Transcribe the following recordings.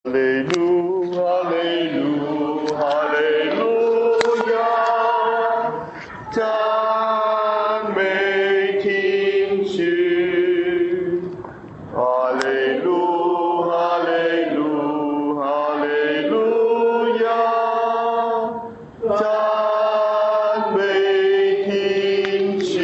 利路哈利路哈利路亞，讚美天主，哈利路哈利路哈利路亞，讚美天主。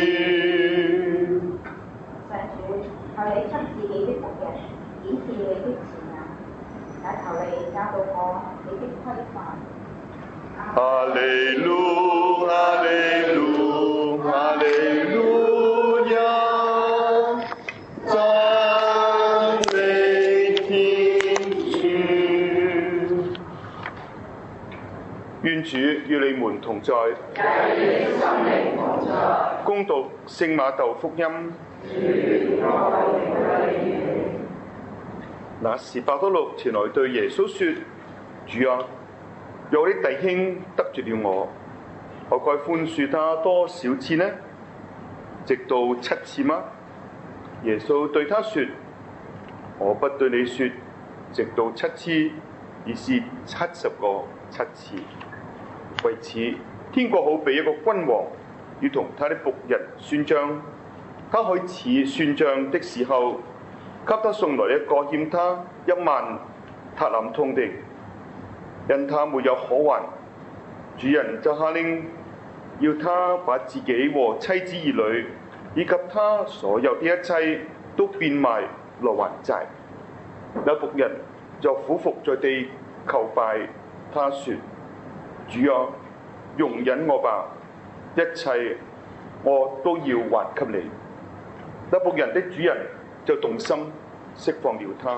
上主，求你親自己的僕人，顯示你的慈愛，也求你教導我你的規範。 哈利路哈利路哈利路亞，讚美天主。願主與你們同在，恭讀聖馬竇福音。那時伯多祿前來對耶穌說：主啊，若我的弟兄得罪了我，我該寬恕他多少次呢？直到7次嗎？耶穌對他說：我不對你說直到7次，而是70個7次。為此，天國好比一個君王要同他的僕人算賬，他開始算賬的時候，給他送來一個欠他1萬塔冷通的，因他沒有可還，主人就下令要他把自己和妻子兒女以及他所有的一切都變賣來還債。那僕人就俯伏在地求拜他說：主啊，容忍我吧，一切我都要還給你。那僕人的主人就動心釋放了他，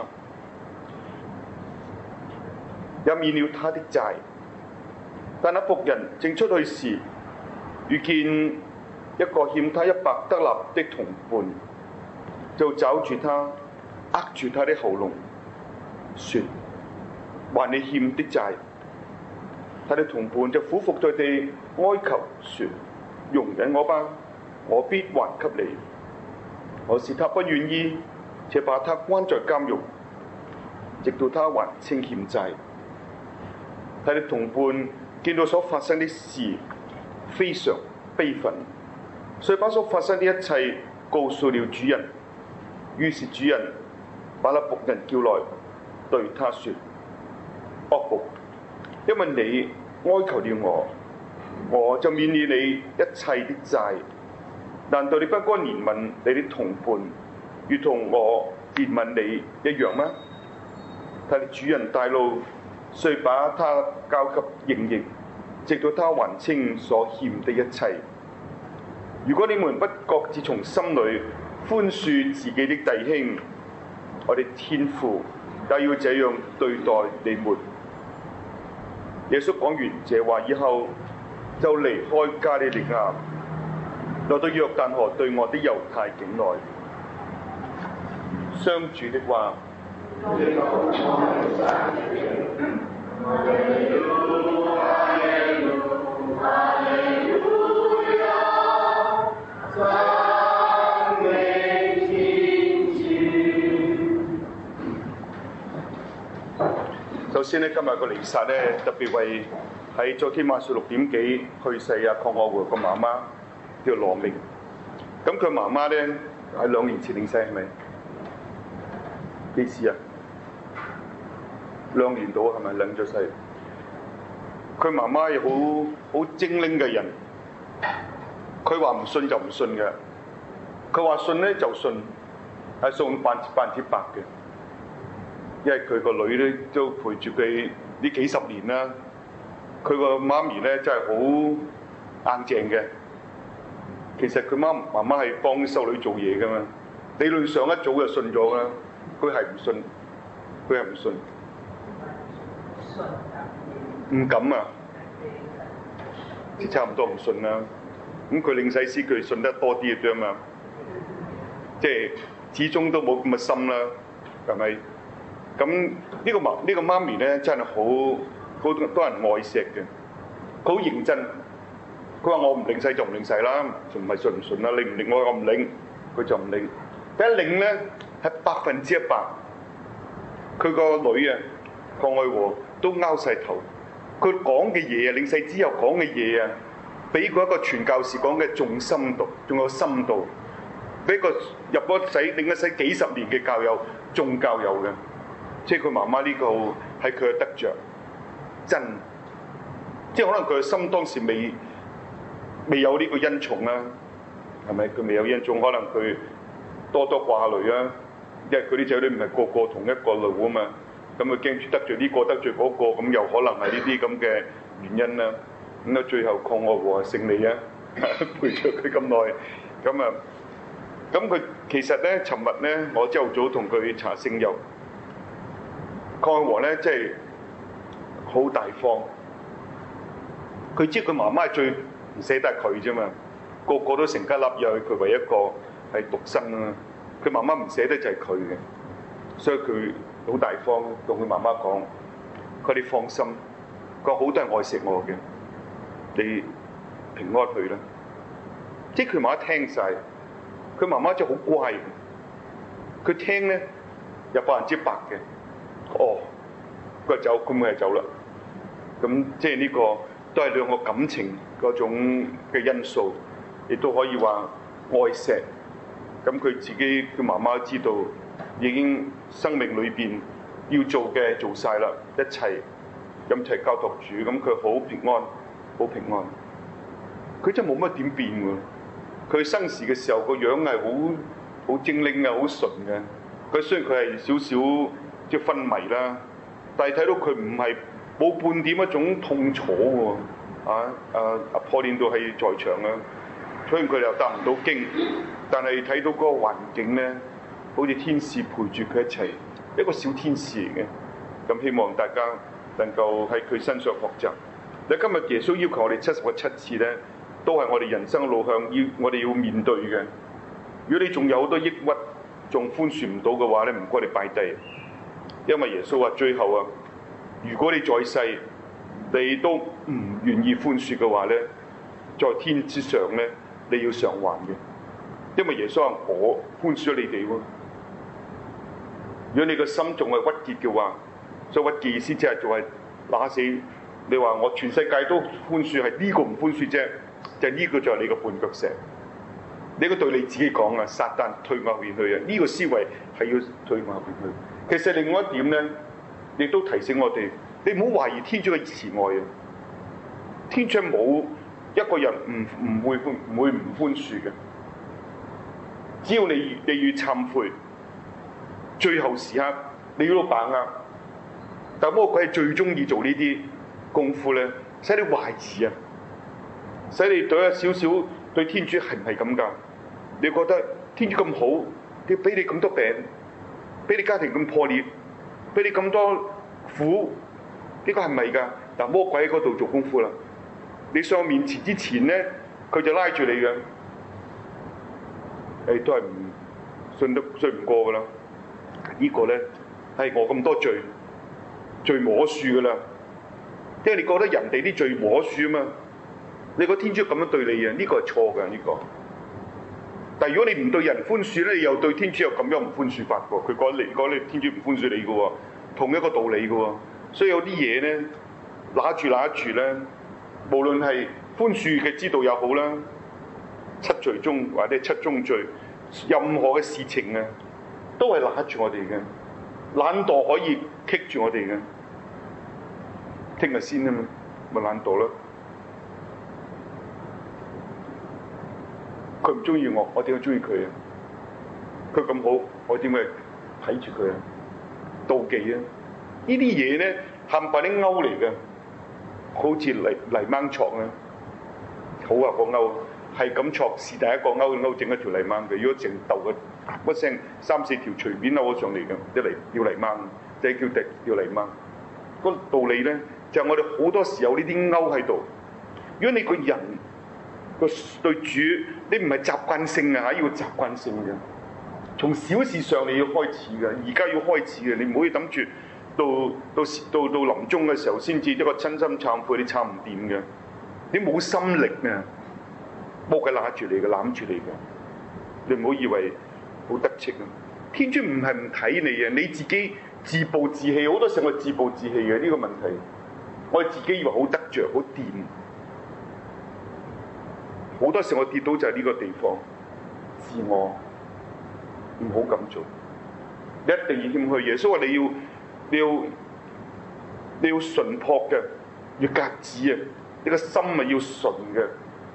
也免了他的債。但那僕人正出去時，遇見一個欠他100德納的同伴，就抓住他，握住他的喉嚨，說：還你欠的債。他的同伴就俯伏在地哀求說：容忍我吧，我必還給你。可是他不願意，且把他關在監獄，直到他還清欠債。他的同伴見到所發生的事，非常悲憤，遂把所發生的一切告訴了主人。於是主人把那僕人叫來，對他說：惡僕，因為你哀求了我，我就免了你一切的債。難道你不該憐憫你的同伴，如同我憐憫你一樣嗎？他的主人大怒，遂把他交給刑役，直到他還清所欠的一切。如果你們不各自從心裏寬恕自己的弟兄，我的天父也要這樣對待你們。耶穌講完這話以後，就離開加利利亞，來到約旦河對岸的猶太境內。上主的話。首先呢，今日個彌撒呢，特別為喺昨天晚上6點幾去世抗俄活個媽媽叫羅明。咁佢媽媽呢，喺2年前領洗係咪？幾時啊？2年到係咪領咗世？佢媽媽係好精靈嘅人，佢話唔信就唔信嘅，佢話信呢就信，係信百分之百嘅。因為佢個女咧都陪住佢呢幾十年啦，佢個媽咪咧真係好硬淨嘅。其實佢媽媽係幫修女做嘢噶嘛，理論上一早就信咗啦，佢係唔信，佢係唔信，唔敢啊，即差唔多唔信啦。咁佢領洗師佢信得多啲嘅啫嘛，即係始終都冇咁嘅心啦，係咪？咁呢個媽咪咧真係好多人愛錫嘅，佢好認真。佢話我唔領洗就唔領洗啦，仲唔係信唔信啦？你唔領我唔領，佢就唔領。一領咧係100%。佢個女啊鄺愛和都拗晒頭。佢講嘅嘢啊，領洗之後講嘅嘢啊，比嗰一個傳教士講嘅仲深度，仲有深度，比個入咗洗領咗洗幾十年嘅教友仲教友嘅。即係佢媽媽呢個係佢嘅得着，真。即係可能佢嘅心當時未有呢個恩寵啦，係咪？佢未有恩寵，可能佢多掛慮啊，因為佢啲仔女唔係個個同一個路啊嘛，咁佢驚住得罪呢個得罪嗰個，咁又可能係呢啲咁嘅原因啦。咁啊，最後鄺愛和勝利啊，陪著佢咁耐，咁佢其實咧，尋日咧，我朝頭早同佢查聖友，鄺愛和咧，即係好大方。佢知佢媽媽係最唔捨得佢啫嘛，個個都成家立業，佢唯一一個係獨生啦。佢媽媽唔捨得就係佢嘅，所以佢好大方同佢媽媽講：佢哋放心，佢好多人愛錫我嘅，你平安去啦。即係佢媽媽聽晒，佢媽媽真係好乖嘅。佢聽咧有100%嘅，哦，佢走，佢咪係走啦。咁即係呢個都係兩個感情嗰種嘅因素，亦都可以話愛錫。咁佢自己佢媽媽知道已經生命裏邊要做嘅做晒啦，一切咁齊交託主，咁佢好平安，好平安。佢真係冇乜點變喎。佢生時嘅時候個樣係好精靈啊，好純嘅。佢雖然佢係少少即係昏迷啦，但係睇到佢唔係冇半點一種痛楚喎。阿破練到係在場啊，雖然佢又答唔到經，但係睇到嗰個環境咧，好似天使陪住佢一齊，一個小天使嚟嘅。咁希望大家能夠喺佢身上學習。你今日耶穌要求我哋70個7次咧，都係我哋人生嘅路向，我哋要面對嘅。如果你仲有好多抑鬱，仲寬恕唔到嘅話咧，唔該你擺低，因為耶穌話最後啊，如果你在世你都唔願意寬恕嘅話咧，在天之上咧，你要償還嘅。因為耶穌話我寬恕咗你哋喎。如果你個心仲係鬱結嘅話，所以鬱結意思即係仲係打死。你話我全世界都寬恕，係呢個唔寬恕啫，就係呢個就係你個絆腳石。你個對你自己講啊，撒旦退後邊去啊！呢個思維係要退後邊去。其實另外一點咧，亦都提醒我哋，你唔好懷疑天主嘅慈愛啊！天主冇一個人唔會唔寬恕嘅，只要你願懺悔，最後時刻你要把握。但魔鬼係最中意做呢啲功夫咧，使你懷疑啊，使你對一少少對天主係唔係咁㗎？你覺得天主咁好，佢俾你咁多病，俾你家庭咁破裂，俾你咁多苦，呢個係咪㗎？但魔鬼喺嗰度做功夫啦。你上面前之前咧，佢就拉住你嘅，都係唔信唔過㗎啦。呢個咧係我咁多罪無可恕㗎啦。因為你覺得人哋啲罪無可恕啊嘛，你個天主咁樣對你啊，呢個係錯㗎呢個。但係如果你唔對人寬恕咧，你又對天主又咁樣唔寬恕法喎。佢講你天主唔寬恕你嘅喎，同一個道理嘅喎。所以有啲嘢咧，揦住咧，無論係寬恕嘅之道又好啦，7罪中或者7宗罪，任何嘅事情啊，都係揦住我哋嘅。懶惰可以棘住我哋嘅，聽日先啊嘛，咪懶惰咯。佢唔中意我，我點解中意佢啊？佢咁好，我點解睇住佢啊？妒忌啊！呢啲嘢咧，冚唪唥啲勾嚟嘅，好似泥掹戳啊！好啊，個勾係咁戳，是第一個勾整一條泥掹嘅。如果成竇嘅一聲3-4條隨便勾咗上嚟嘅，要泥掹，即係叫泥掹。個道理咧，就係我哋好多時候呢啲勾喺度。如果你個人對主，你唔係習慣性啊，要習慣性嘅。從小事上你要開始嘅，而家要開始嘅，你唔可以諗住到臨終嘅時候先至一個真心懺悔，你懺唔掂嘅，你冇心力啊，魔鬼揦住你嘅，攬住你嘅，你唔好以為好得戚啊！天主唔係唔睇你啊，你自己自暴自棄，好多時候我自暴自棄嘅呢個問題，我哋自己以為好得着、好掂，好多時候我跌到就係呢個地方，自我唔好咁做，你一定要謙虛。耶穌話你要純樸嘅，要格子啊，你個心啊要純嘅，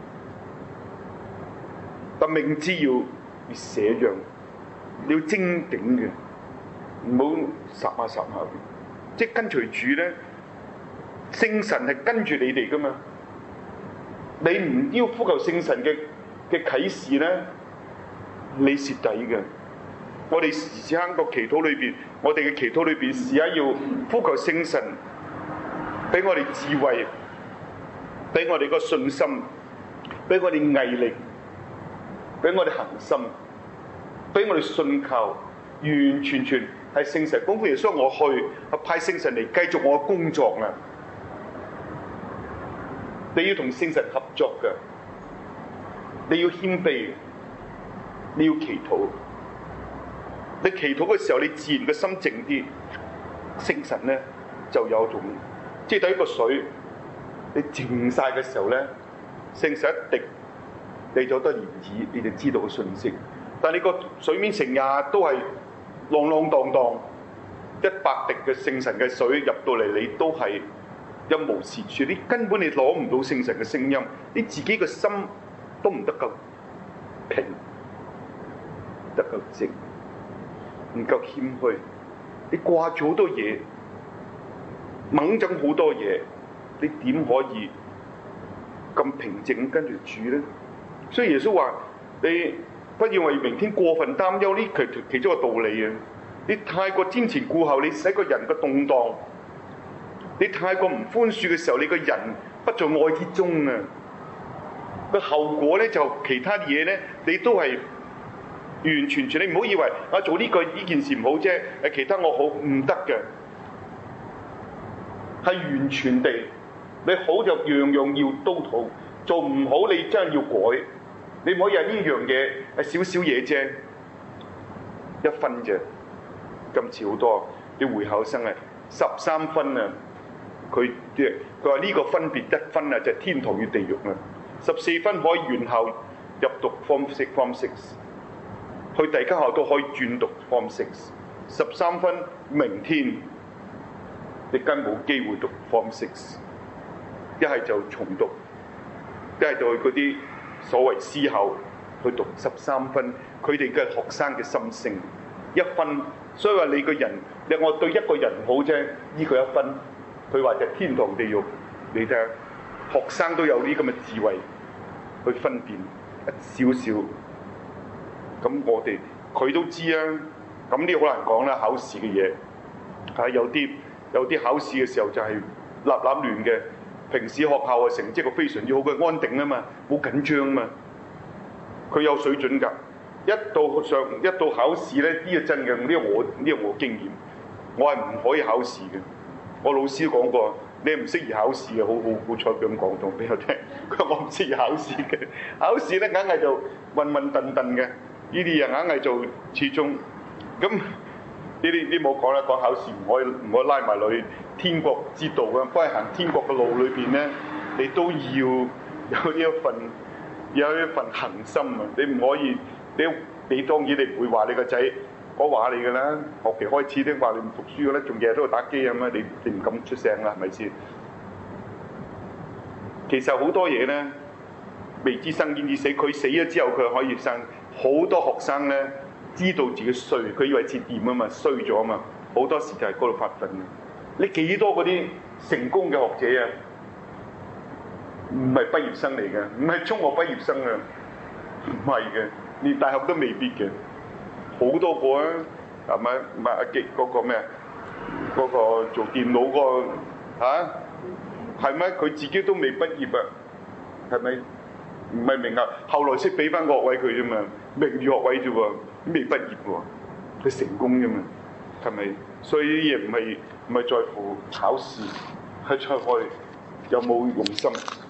但明知要捨讓，你要精警嘅。唔好霎下霎下嘅，即係跟隨主咧，聖神係跟住你哋噶嘛。你唔要呼求聖神嘅啟示咧，你蝕底嘅。我哋時刻個祈禱裏邊，我哋嘅祈禱裏邊，試下要呼求聖神，俾我哋智慧，俾我哋個信心，俾我哋毅力，俾我哋恒心，俾我哋信靠，完完全全。係聖神吩咐耶穌我去，派聖神嚟繼續我嘅工作啦。你要同聖神合作嘅，你要謙卑，你要祈禱。你祈禱嘅時候，你自然嘅心靜啲，聖神咧就有種，即係等於個水，你靜晒嘅時候咧，聖神一滴，你就得漣漪，你就知道個信息。但係你個水面成日都係浪浪蕩蕩，100滴嘅聖神嘅水入到嚟，你都係一無是處。你根本你攞唔到聖神嘅聲音，你自己嘅心都唔得夠平，得夠靜，唔夠謙虛。你掛住好多嘢，猛整好多嘢，你點可以咁平靜跟住主咧？所以耶穌話你不要為明天過分擔憂，呢其中一個道理啊！你太過瞻前顧後，你使個人嘅動盪；你太過唔寬恕嘅時候，你個人不在愛之中啊！個後果咧就其他嘢咧，你都係完完全全。你唔好以為我做呢件事唔好啫，其他我好唔得嘅，係完全地你好就樣樣要都好，做唔好你真係要改。你唔可以話呢樣嘢係少少嘢啫，1分啫。今次好多啲會考生啊，13分啊，佢話呢個分別1分啊，就係天堂與地獄啊。14分可以原校入讀 Form 6，去第間校都可以轉讀 Form 6。13分明天你根本冇機會讀 Form 6，一係就重讀，一係就去嗰啲所謂私校去讀13分，佢哋嘅學生嘅心聲1分，所以話你個人，你我對一個人唔好啫，依佢1分，佢話就天堂地獄，你睇下學生都有啲咁嘅智慧去分辨一少少，咁我哋佢都知啊，咁呢好難講啦，考試嘅嘢係有啲考試嘅時候就係立亂嘅。平時學校嘅成績個非常之好，佢安定啊嘛，冇緊張啊嘛，佢有水準㗎。一到考試咧，呢個真嘅，呢個我經驗，我係唔可以考試嘅。我老師講過，你唔適宜考試嘅，好彩咁講到俾我聽。佢話我唔適宜考試嘅，考試咧硬係就混混沌沌嘅，呢啲嘢硬係做始終咁。呢啲冇講啦，講考試唔可以拉埋落去天國之道嘅，不過行天國嘅路裏邊咧，你都要有一份恒心啊！你唔可以，你當然你唔會話你個仔，我話你㗎啦，學期開始都話你唔讀書㗎啦，仲日日都喺度打機咁啊！你唔敢出聲啦，係咪先？其實好多嘢咧，未知生焉知死，佢死咗之後佢可以生。好多學生咧，知道自己衰，佢以為自己掂啊嘛，衰咗啊嘛，好多時就係嗰度發奮嘅。你幾多嗰啲成功嘅學者啊？唔係畢業生嚟嘅，唔係中學畢業生啊，唔係嘅，連大學都未必嘅。好多個啊，係咪？唔係阿傑嗰個咩？嗰個做電腦嗰個嚇，係咪？佢自己都未畢業啊，係咪？唔係名校，後來先俾翻個學位佢啫嘛，名譽學位啫喎，未畢業喎，佢成功啫嘛，係咪？所以啲嘢唔係在乎考試，係在乎有冇用心。